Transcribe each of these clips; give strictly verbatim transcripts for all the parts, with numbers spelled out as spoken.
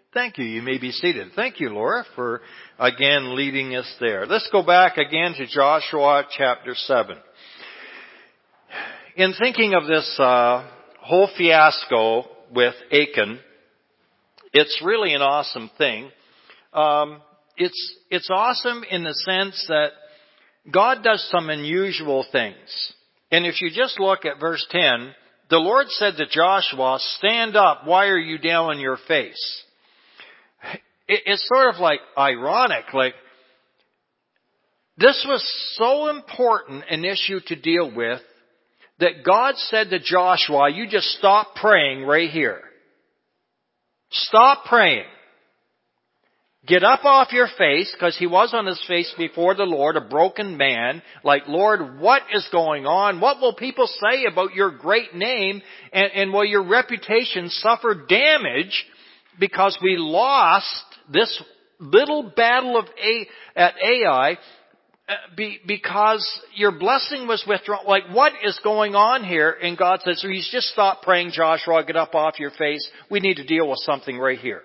Thank you. You may be seated. Thank you, Laura, for again leading us there. Let's go back again to Joshua chapter seven. In thinking of this uh, whole fiasco with Achan, it's really an awesome thing. Um, it's it's awesome in the sense that God does some unusual things. And if you just look at verse ten, the Lord said to Joshua, "Stand up, why are you down on your face?" It, it's sort of like ironic, like this was so important an issue to deal with that God said to Joshua, "You just stop praying right here. Stop praying. Get up off your face," because he was on his face before the Lord, a broken man. Like, "Lord, what is going on? What will people say about your great name? And, and will your reputation suffer damage because we lost this little battle of A, at Ai be, because your blessing was withdrawn? Like, what is going on here?" And God says, "So you just stop praying, Joshua. Get up off your face. We need to deal with something right here."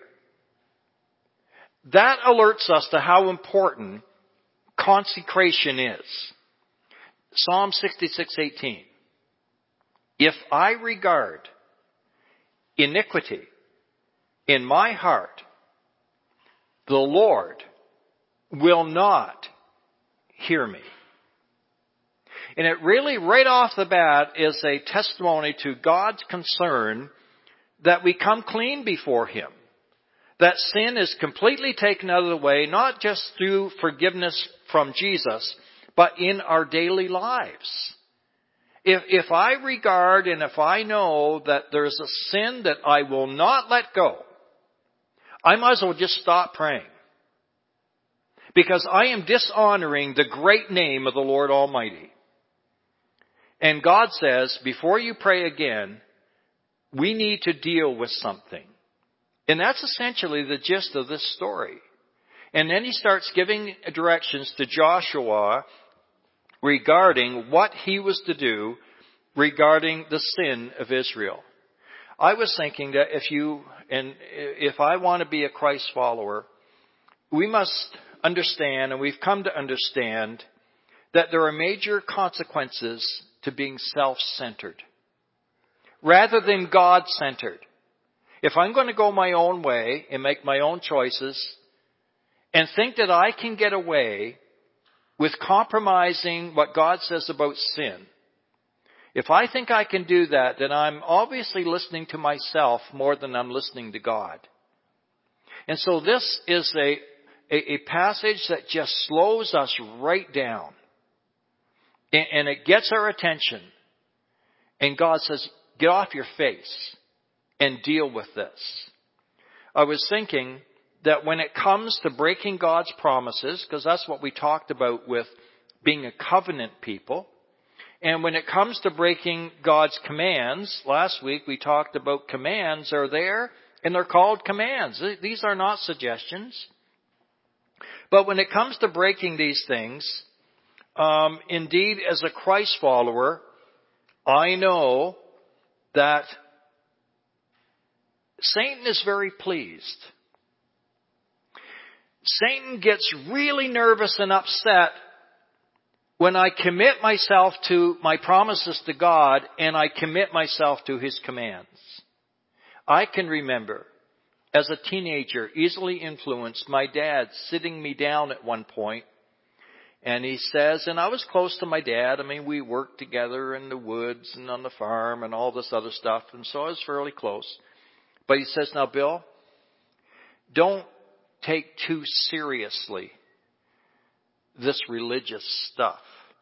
That alerts us to how important consecration is. Psalm sixty-six eighteen. "If I regard iniquity in my heart, the Lord will not hear me." And it really, right off the bat, is a testimony to God's concern that we come clean before Him. That sin is completely taken out of the way, not just through forgiveness from Jesus, but in our daily lives. If, if I regard and if I know that there's a sin that I will not let go, I might as well just stop praying. Because I am dishonoring the great name of the Lord Almighty. And God says, before you pray again, we need to deal with something. And that's essentially the gist of this story. And then he starts giving directions to Joshua regarding what he was to do regarding the sin of Israel. I was thinking that if you, and if I want to be a Christ follower, we must understand, and we've come to understand, that there are major consequences to being self-centered rather than God-centered. If I'm going to go my own way and make my own choices and think that I can get away with compromising what God says about sin, if I think I can do that, then I'm obviously listening to myself more than I'm listening to God. And so this is a, a, a passage that just slows us right down. And, and it gets our attention. And God says, get off your face and deal with this. I was thinking that when it comes to breaking God's promises, because that's what we talked about with being a covenant people, and when it comes to breaking God's commands, last week we talked about commands are there, and they're called commands. These are not suggestions. But when it comes to breaking these things, um, indeed, as a Christ follower, I know that Satan is very pleased. Satan gets really nervous and upset when I commit myself to my promises to God and I commit myself to His commands. I can remember, as a teenager, easily influenced, my dad sitting me down at one point, and he says, and I was close to my dad. I mean, we worked together in the woods and on the farm and all this other stuff, and so I was fairly close. But he says, "Now, Bill, don't take too seriously this religious stuff."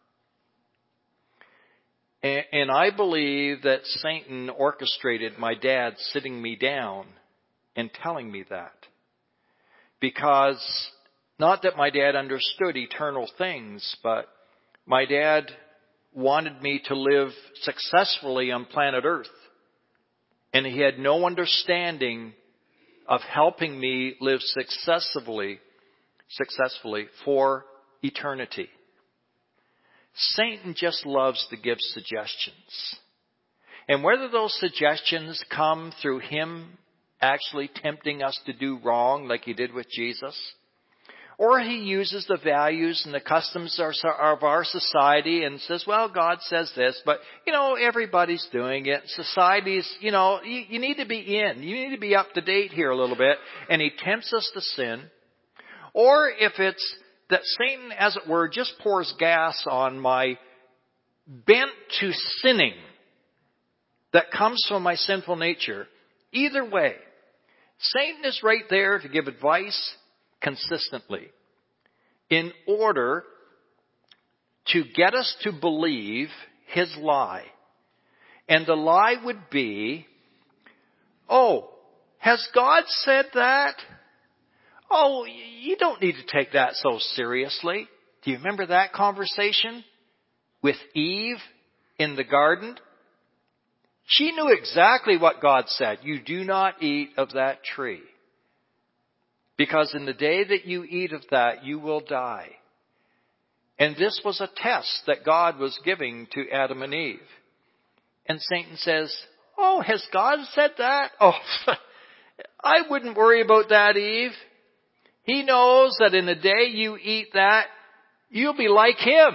And, and I believe that Satan orchestrated my dad sitting me down and telling me that. Because, not that my dad understood eternal things, but my dad wanted me to live successfully on planet Earth. And he had no understanding of helping me live successfully, successfully for eternity. Satan just loves to give suggestions. And whether those suggestions come through him actually tempting us to do wrong like he did with Jesus. Or he uses the values and the customs of our society and says, well, God says this, but, you know, everybody's doing it. Society's, you know, you, you need to be in. You need to be up to date here a little bit. And he tempts us to sin. Or if it's that Satan, as it were, just pours gas on my bent to sinning that comes from my sinful nature. Either way, Satan is right there to give advice consistently in order to get us to believe his lie. And the lie would be, oh, has God said that? Oh, you don't need to take that so seriously. Do you remember that conversation with Eve in the garden? She knew exactly what God said. You do not eat of that tree. Because in the day that you eat of that, you will die. And this was a test that God was giving to Adam and Eve. And Satan says, oh, has God said that? Oh, I wouldn't worry about that, Eve. He knows that in the day you eat that, you'll be like him.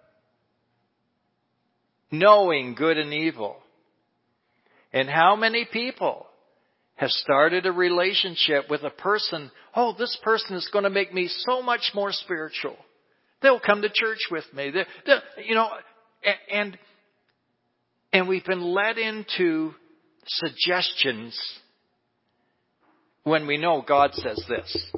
Knowing good and evil. And how many people have started a relationship with a person, oh, this person is going to make me so much more spiritual. They'll come to church with me. They're, they're, you know, and, and we've been led into suggestions when we know God says this.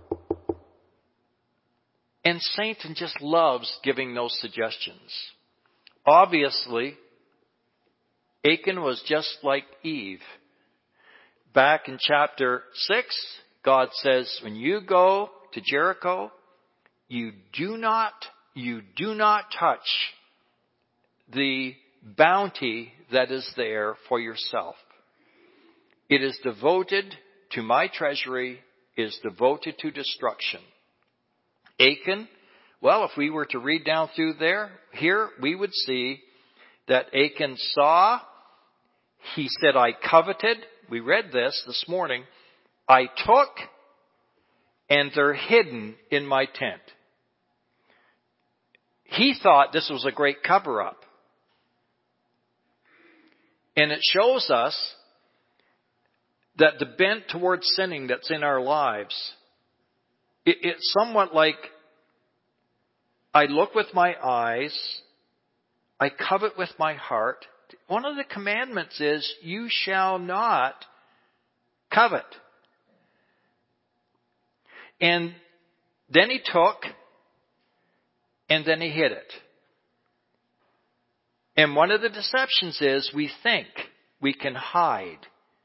And Satan just loves giving those suggestions. Obviously, Achan was just like Eve. Back in chapter six, God says, when you go to Jericho, you do not, you do not touch the bounty that is there for yourself. It is devoted to my treasury, is devoted to destruction. Achan, well, if we were to read down through there, here we would see that Achan saw, he said, I coveted. We read this this morning. I took, and they're hidden in my tent. He thought this was a great cover-up. And it shows us that the bent towards sinning that's in our lives, it, it's somewhat like I look with my eyes, I covet with my heart. One of the commandments is, you shall not covet. And then he took, and then he hid it. And one of the deceptions is, we think we can hide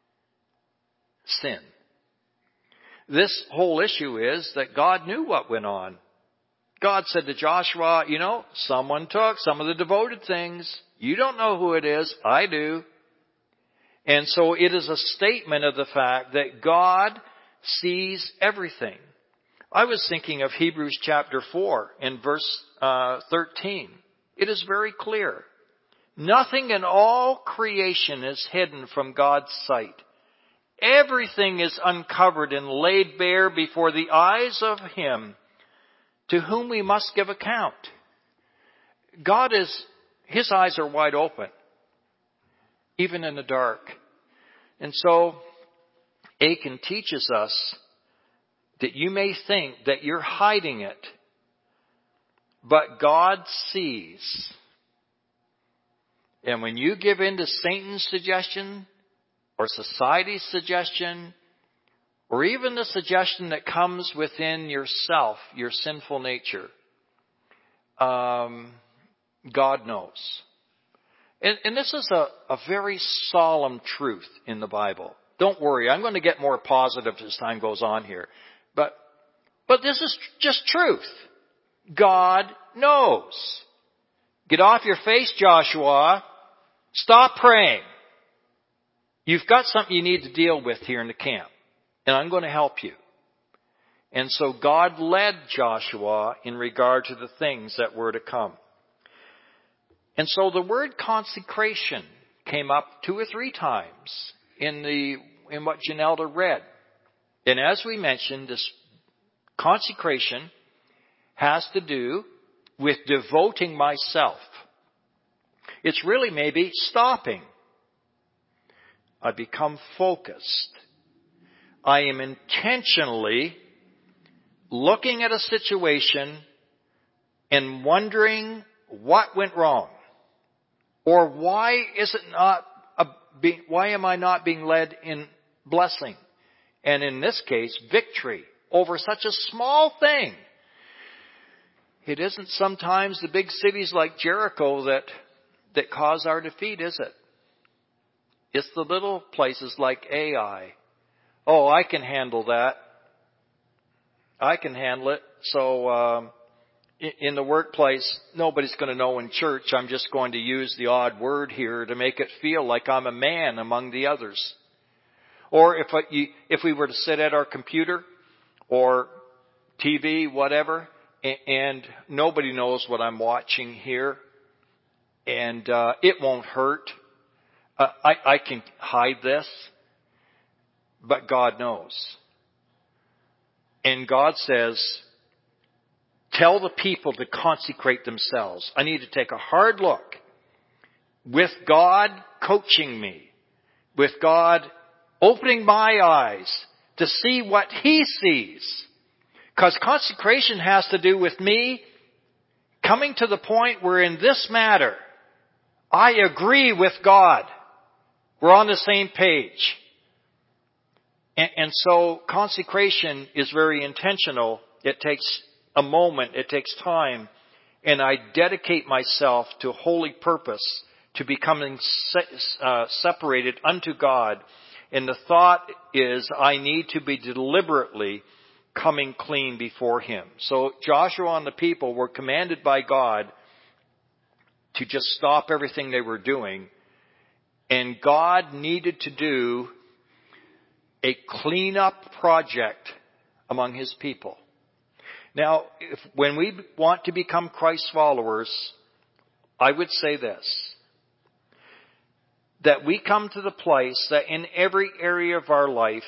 sin. This whole issue is that God knew what went on. God said to Joshua, you know, someone took some of the devoted things. You don't know who it is. I do. And so it is a statement of the fact that God sees everything. I was thinking of Hebrews chapter four in verse uh, thirteen. It is very clear. Nothing in all creation is hidden from God's sight. Everything is uncovered and laid bare before the eyes of Him to whom we must give account. God is, His eyes are wide open, even in the dark. And so, Achan teaches us that you may think that you're hiding it, but God sees. And when you give in to Satan's suggestion, or society's suggestion, or even the suggestion that comes within yourself, your sinful nature, um, God knows. And, and this is a, a very solemn truth in the Bible. Don't worry, I'm going to get more positive as time goes on here. But, but this is just truth. God knows. Get off your face, Joshua. Stop praying. You've got something you need to deal with here in the camp. And I'm going to help you. And so God led Joshua in regard to the things that were to come. And so the word consecration came up two or three times in the in what Janelda read. And as we mentioned, this consecration has to do with devoting myself. It's really maybe stopping. I become focused. I am intentionally looking at a situation and wondering what went wrong. Or why is it not a, why am I not being led in blessing? And in this case, victory over such a small thing. It isn't sometimes the big cities like Jericho that, that cause our defeat, is it? It's the little places like Ai. Oh, I can handle that. I can handle it. So, um, in the workplace, nobody's going to know in church. I'm just going to use the odd word here to make it feel like I'm a man among the others. Or if I, if we were to sit at our computer or T V, whatever, and nobody knows what I'm watching here, and uh, it won't hurt. Uh, I, I can hide this, but God knows. And God says, tell the people to consecrate themselves. I need to take a hard look with God coaching me, with God opening my eyes to see what He sees. Because consecration has to do with me coming to the point where in this matter, I agree with God. We're on the same page. And, and so consecration is very intentional. It takes a moment, it takes time, and I dedicate myself to holy purpose, to becoming se- uh, separated unto God. And the thought is I need to be deliberately coming clean before Him. So Joshua and the people were commanded by God to just stop everything they were doing. And God needed to do a cleanup project among His people. Now, if, when we want to become Christ followers, I would say this, that we come to the place that in every area of our life,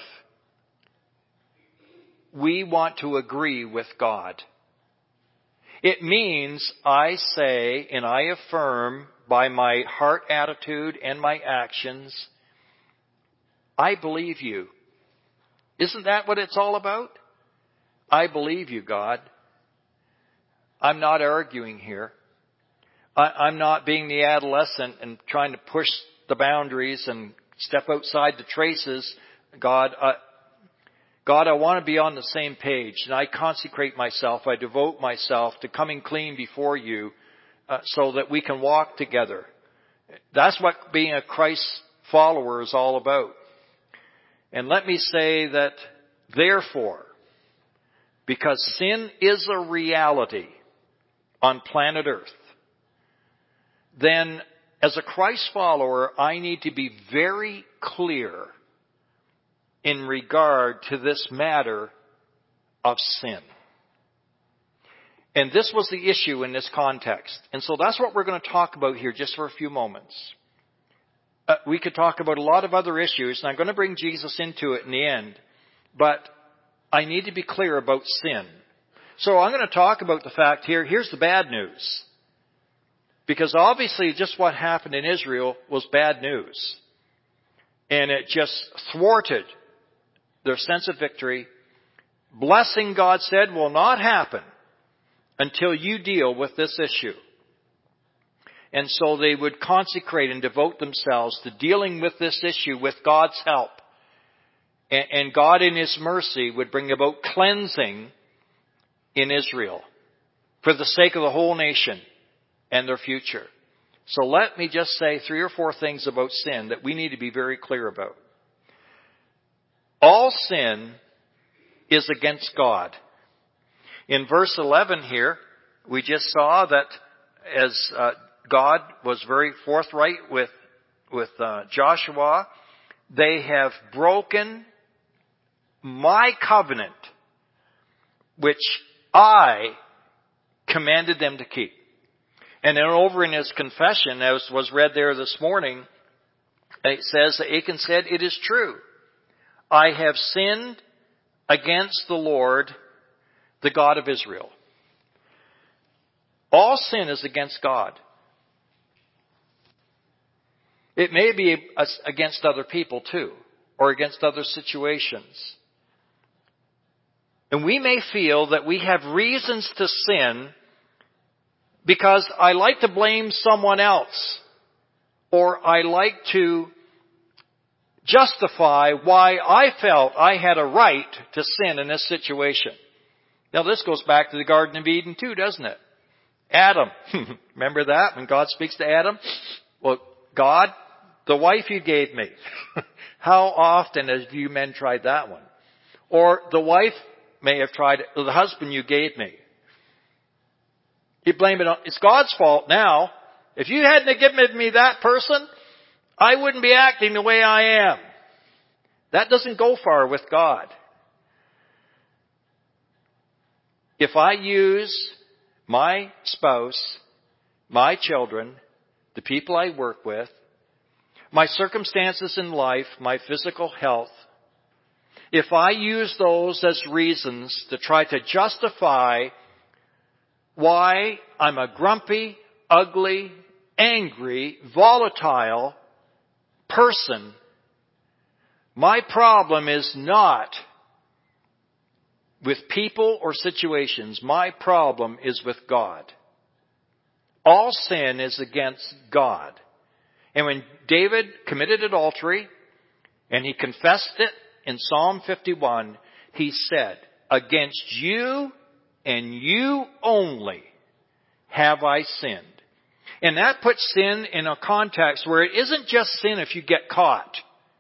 we want to agree with God. It means I say and I affirm by my heart attitude and my actions, I believe you. Isn't that what it's all about? I believe you, God. I'm not arguing here. I, I'm not being the adolescent and trying to push the boundaries and step outside the traces. God, I, God, I want to be on the same page, and I consecrate myself. I devote myself to coming clean before you uh, so that we can walk together. That's what being a Christ follower is all about. And let me say that, therefore, because sin is a reality on planet Earth, then as a Christ follower, I need to be very clear in regard to this matter of sin. And this was the issue in this context. And so that's what we're going to talk about here just for a few moments. Uh, we could talk about a lot of other issues, and I'm going to bring Jesus into it in the end. But I need to be clear about sin. So I'm going to talk about the fact here, here's the bad news. Because obviously just what happened in Israel was bad news. And it just thwarted their sense of victory. Blessing, God said, will not happen until you deal with this issue. And so they would consecrate and devote themselves to dealing with this issue with God's help. And God in His mercy would bring about cleansing in Israel for the sake of the whole nation and their future. So let me just say three or four things about sin that we need to be very clear about. All sin is against God. In verse eleven here, we just saw that as uh, God was very forthright with, with uh, Joshua, they have broken my covenant, which I commanded them to keep. And then over in his confession, as was read there this morning, it says that Achan said, it is true. I have sinned against the Lord, the God of Israel. All sin is against God. It may be against other people too, or against other situations. And we may feel that we have reasons to sin because I like to blame someone else, or I like to justify why I felt I had a right to sin in this situation. Now this goes back to the Garden of Eden too, doesn't it? Adam. Remember that when God speaks to Adam? Well, God, the wife you gave me. How often have you men tried that one? Or the wife may have tried it, or the husband you gave me. You blame it on, it's God's fault now. If you hadn't given me that person, I wouldn't be acting the way I am. That doesn't go far with God. If I use my spouse, my children, the people I work with, my circumstances in life, my physical health, if I use those as reasons to try to justify why I'm a grumpy, ugly, angry, volatile person, my problem is not with people or situations. My problem is with God. All sin is against God. And when David committed adultery, and he confessed it in Psalm fifty-one, he said, against you and you only have I sinned. And that puts sin in a context where it isn't just sin if you get caught.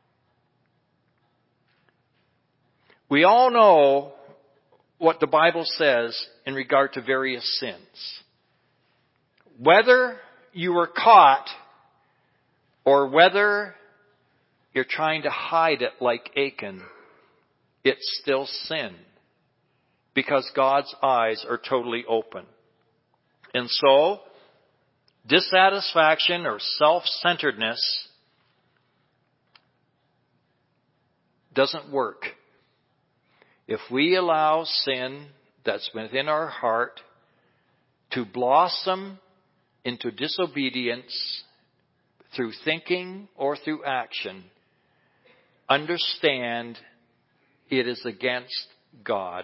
We all know what the Bible says in regard to various sins. Whether you were caught or whether you're trying to hide it like Achan, it's still sin. Because God's eyes are totally open. And so, dissatisfaction or self-centeredness doesn't work. If we allow sin that's within our heart to blossom into disobedience through thinking or through action, understand it is against God.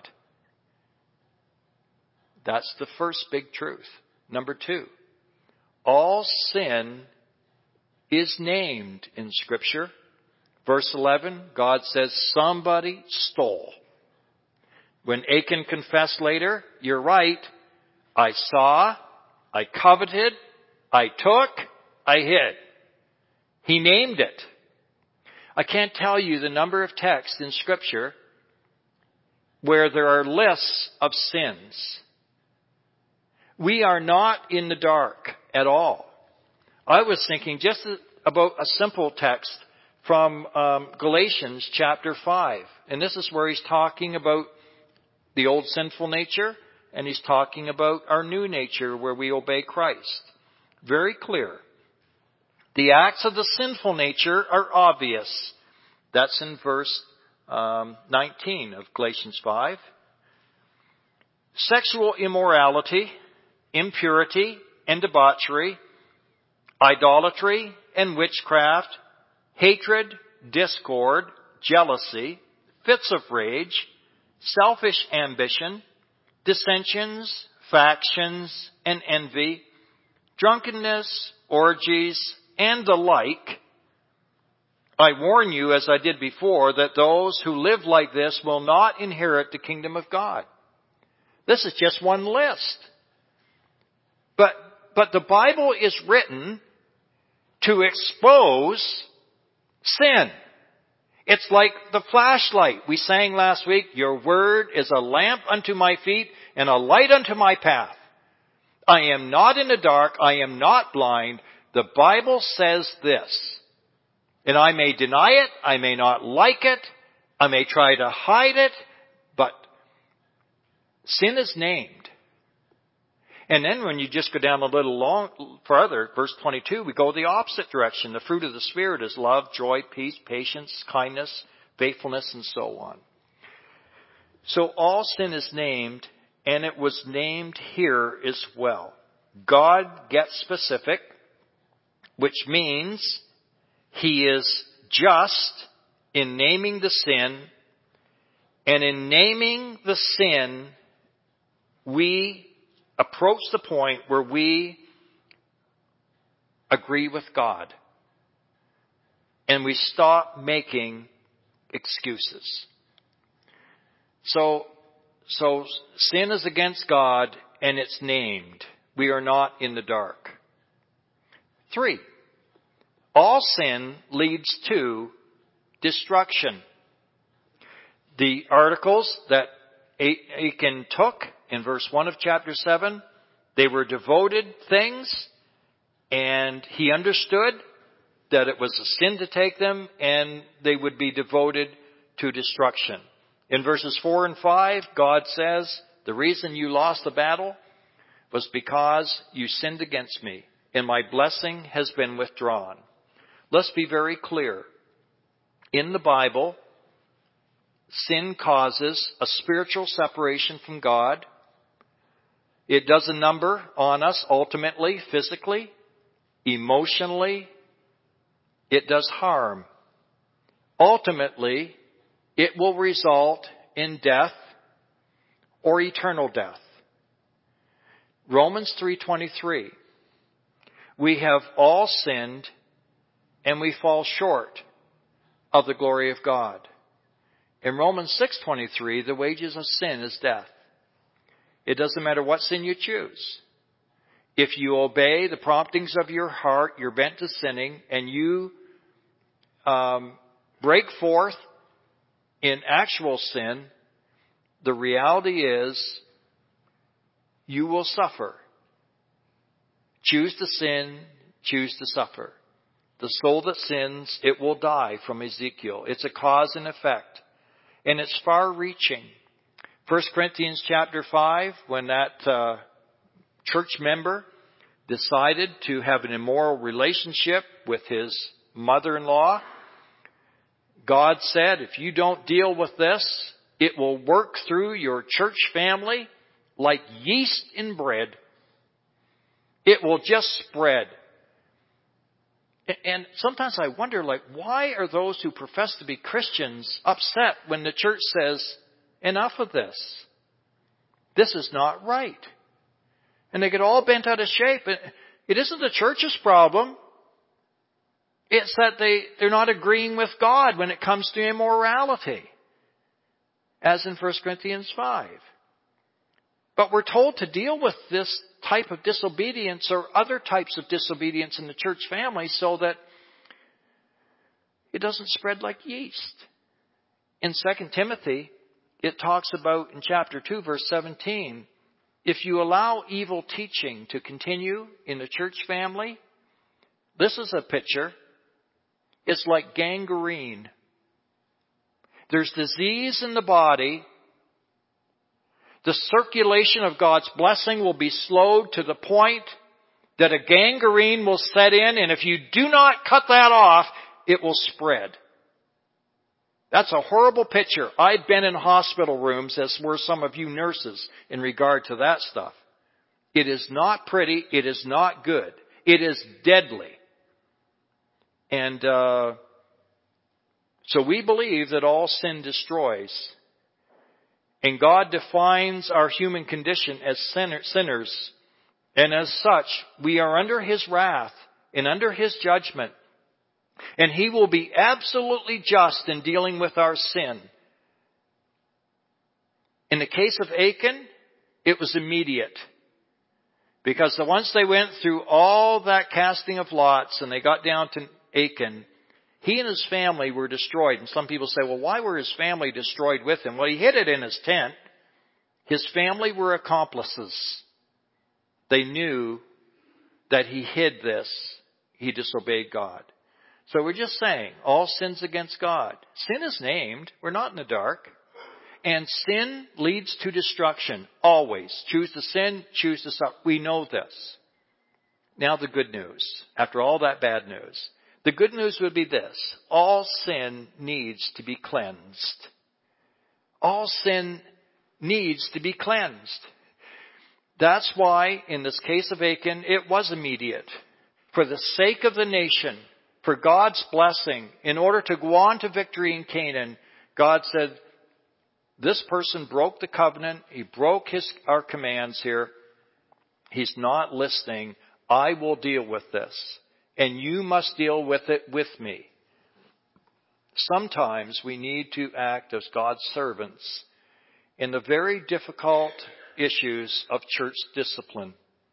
That's the first big truth. Number two, all sin is named in Scripture. Verse eleven, God says somebody stole. When Achan confessed later, you're right, I saw, I coveted, I took, I hid. He named it. I can't tell you the number of texts in Scripture where there are lists of sins. We are not in the dark at all. I was thinking just about a simple text from um, Galatians chapter five. And this is where he's talking about the old sinful nature, and he's talking about our new nature where we obey Christ. Very clear. The acts of the sinful nature are obvious. That's in verse um, nineteen of Galatians five. Sexual immorality, impurity and debauchery, idolatry and witchcraft, hatred, discord, jealousy, fits of rage, selfish ambition, dissensions, factions, and envy, drunkenness, orgies, and the like. I warn you, as I did before, that those who live like this will not inherit the kingdom of God. This is just one list. But, but the Bible is written to expose sin. It's like the flashlight we sang last week. Your word is a lamp unto my feet and a light unto my path. I am not in the dark. I am not blind. The Bible says this. And I may deny it. I may not like it. I may try to hide it. But sin is named. And then when you just go down a little long further, verse twenty-two, we go the opposite direction. The fruit of the Spirit is love, joy, peace, patience, kindness, faithfulness, and so on. So all sin is named, and it was named here as well. God gets specific, which means He is just in naming the sin, and in naming the sin, we approach the point where we agree with God. And we stop making excuses. So, so sin is against God and it's named. We are not in the dark. Three, all sin leads to destruction. The articles that Achan took in verse one of chapter seven, they were devoted things, and he understood that it was a sin to take them, and they would be devoted to destruction. In verses four and five, God says, the reason you lost the battle was because you sinned against me, and my blessing has been withdrawn. Let's be very clear. In the Bible, sin causes a spiritual separation from God. It does a number on us ultimately, physically, emotionally. It does harm. Ultimately, it will result in death or eternal death. Romans three twenty-three. We have all sinned and we fall short of the glory of God. In Romans six twenty-three, the wages of sin is death. It doesn't matter what sin you choose. If you obey the promptings of your heart, you're bent to sinning, and you um, break forth in actual sin, the reality is you will suffer. Choose to sin, choose to suffer. The soul that sins, it will die, from Ezekiel. It's a cause and effect. And it's far-reaching. First Corinthians chapter five, when that uh, church member decided to have an immoral relationship with his mother-in-law, God said, if you don't deal with this, it will work through your church family like yeast in bread. It will just spread. And sometimes I wonder, like, why are those who profess to be Christians upset when the church says, enough of this? This is not right. And they get all bent out of shape. It isn't the church's problem. It's that they, they're not agreeing with God when it comes to immorality. As in First Corinthians five. But we're told to deal with this type of disobedience or other types of disobedience in the church family so that it doesn't spread like yeast. In Second Timothy, it talks about in chapter two, verse seventeen, if you allow evil teaching to continue in the church family, this is a picture. It's like gangrene. There's disease in the body. The circulation of God's blessing will be slowed to the point that a gangrene will set in, and if you do not cut that off, it will spread. That's a horrible picture. I've been in hospital rooms, as were some of you nurses, in regard to that stuff. It is not pretty. It is not good. It is deadly. And uh, so we believe that all sin destroys. And God defines our human condition as sinner, sinners. And as such, we are under His wrath and under His judgment. And He will be absolutely just in dealing with our sin. In the case of Achan, it was immediate. Because once they went through all that casting of lots and they got down to Achan, he and his family were destroyed. And some people say, well, why were his family destroyed with him? Well, he hid it in his tent. His family were accomplices. They knew that he hid this. He disobeyed God. So we're just saying, all sin's against God. Sin is named. We're not in the dark. And sin leads to destruction. Always. Choose to sin, choose to suffer. We know this. Now the good news. After all that bad news. The good news would be this. All sin needs to be cleansed. All sin needs to be cleansed. That's why, in this case of Achan, it was immediate. For the sake of the nation, for God's blessing, in order to go on to victory in Canaan, God said, this person broke the covenant. He broke his, our commands here. He's not listening. I will deal with this. And you must deal with it with me. Sometimes we need to act as God's servants in the very difficult issues of church discipline.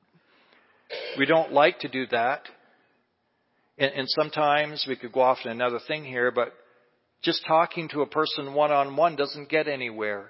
We don't like to do that. And, and sometimes we could go off on another thing here, but just talking to a person one-on-one doesn't get anywhere.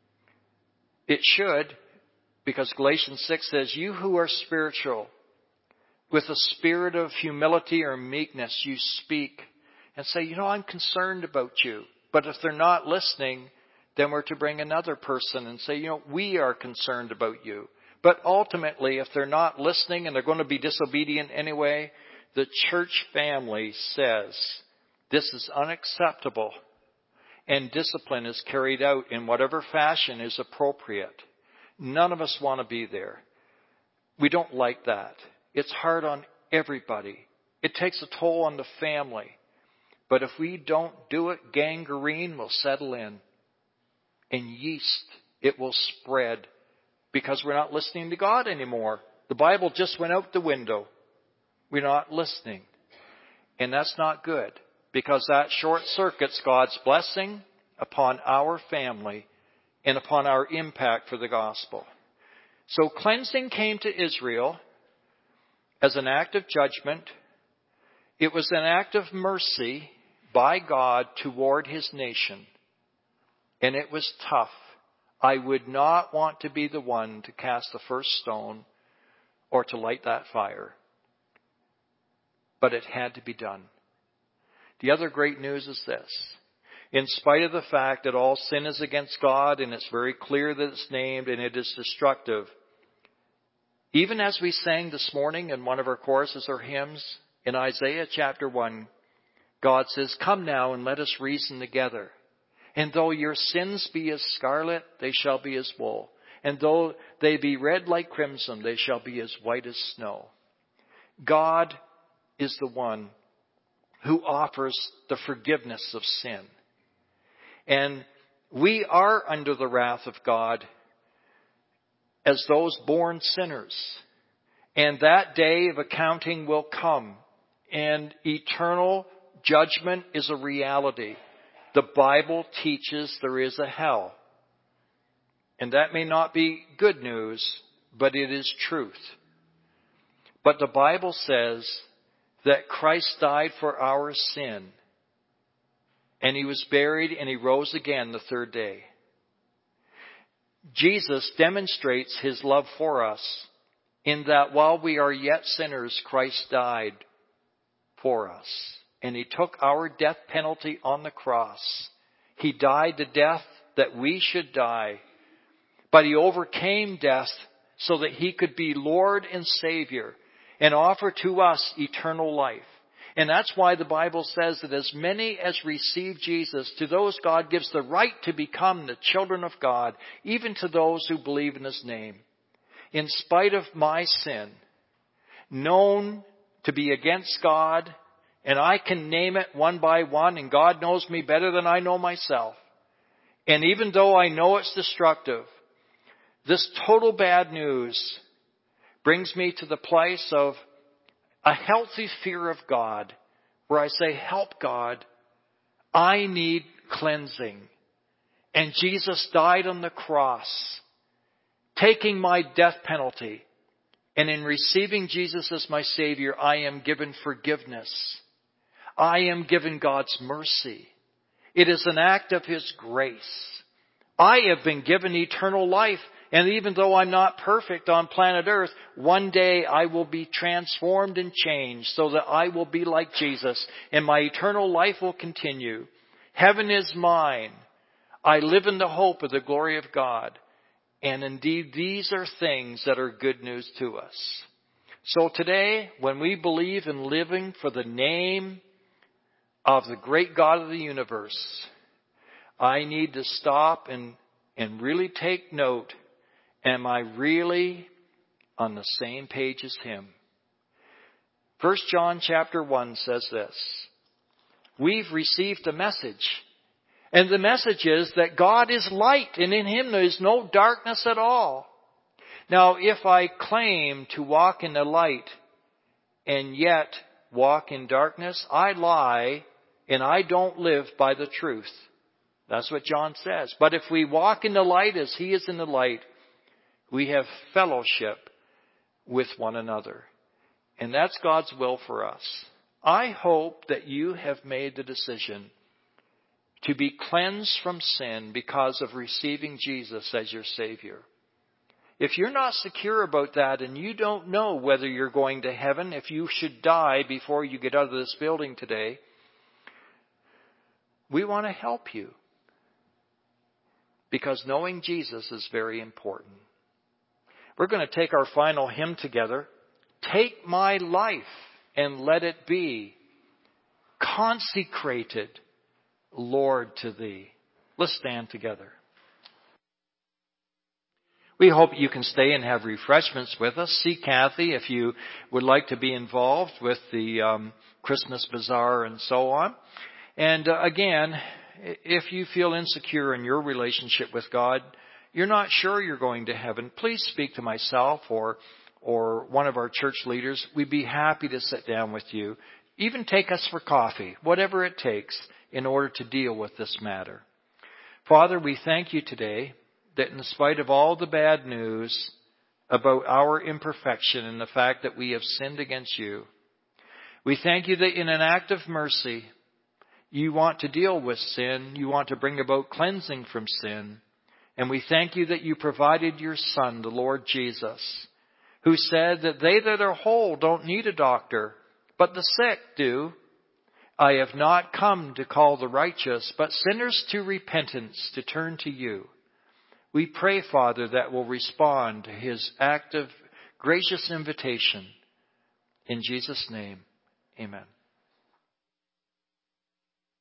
It should, because Galatians six says, you who are spiritual, with a spirit of humility or meekness, you speak and say, you know, I'm concerned about you. But if they're not listening, then we're to bring another person and say, you know, we are concerned about you. But ultimately, if they're not listening and they're going to be disobedient anyway, the church family says, this is unacceptable. And discipline is carried out in whatever fashion is appropriate. None of us want to be there. We don't like that. It's hard on everybody. It takes a toll on the family. But if we don't do it, gangrene will settle in. And yeast, it will spread. Because we're not listening to God anymore. The Bible just went out the window. We're not listening. And that's not good. Because that short circuits God's blessing upon our family and upon our impact for the gospel. So cleansing came to Israel as an act of judgment. It was an act of mercy by God toward his nation. And it was tough. I would not want to be the one to cast the first stone or to light that fire. But it had to be done. The other great news is this. In spite of the fact that all sin is against God, and it's very clear that it's named and it is destructive, even as we sang this morning in one of our choruses or hymns, in Isaiah chapter one, God says, come now and let us reason together. And though your sins be as scarlet, they shall be as wool. And though they be red like crimson, they shall be as white as snow. God is the one who offers the forgiveness of sin. And we are under the wrath of God as those born sinners. And that day of accounting will come. And eternal judgment is a reality. The Bible teaches there is a hell. And that may not be good news, but it is truth. But the Bible says that Christ died for our sin. And he was buried and he rose again the third day. Jesus demonstrates his love for us in that while we are yet sinners, Christ died for us. And he took our death penalty on the cross. He died the death that we should die. But he overcame death so that he could be Lord and Savior and offer to us eternal life. And that's why the Bible says that as many as receive Jesus, to those God gives the right to become the children of God, even to those who believe in his name. In spite of my sin, known to be against God, and I can name it one by one, and God knows me better than I know myself. And even though I know it's destructive, this total bad news brings me to the place of a healthy fear of God, where I say, help God, I need cleansing. And Jesus died on the cross, taking my death penalty. And in receiving Jesus as my Savior, I am given forgiveness. I am given God's mercy. It is an act of his grace. I have been given eternal life. And even though I'm not perfect on planet Earth, one day I will be transformed and changed so that I will be like Jesus and my eternal life will continue. Heaven is mine. I live in the hope of the glory of God. And indeed, these are things that are good news to us. So today, when we believe in living for the name of the great God of the universe, I need to stop and, and really take note. Am I really on the same page as Him? First John chapter one says this. We've received a message. And the message is that God is light, and in Him there is no darkness at all. Now, if I claim to walk in the light and yet walk in darkness, I lie and I don't live by the truth. That's what John says. But if we walk in the light as He is in the light, we have fellowship with one another. And that's God's will for us. I hope that you have made the decision to be cleansed from sin because of receiving Jesus as your Savior. If you're not secure about that and you don't know whether you're going to heaven, if you should die before you get out of this building today, we want to help you. Because knowing Jesus is very important. We're going to take our final hymn together. Take my life and let it be consecrated, Lord, to Thee. Let's stand together. We hope you can stay and have refreshments with us. See Kathy if you would like to be involved with the um, Christmas bazaar and so on. And uh, again, if you feel insecure in your relationship with God, you're not sure you're going to heaven, please speak to myself or or one of our church leaders. We'd be happy to sit down with you. Even take us for coffee, whatever it takes in order to deal with this matter. Father, we thank you today that in spite of all the bad news about our imperfection and the fact that we have sinned against you, we thank you that in an act of mercy, you want to deal with sin. You want to bring about cleansing from sin. And we thank you that you provided your Son, the Lord Jesus, who said that they that are whole don't need a doctor, but the sick do. I have not come to call the righteous, but sinners to repentance, to turn to you. We pray, Father, that we'll respond to His active, gracious invitation. In Jesus' name, amen.